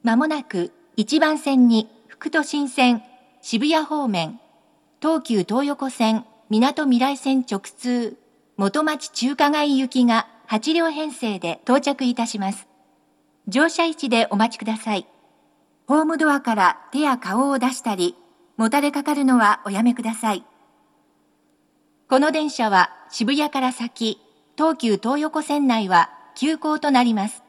まもなく1番線に副都心線渋谷方面、東急東横線みなとみらい線直通元町中華街行きが8両編成で到着いたします。乗車位置でお待ちください。ホームドアから手や顔を出したり、もたれかかるのはおやめください。この電車は渋谷から先、東急東横線内は急行となります。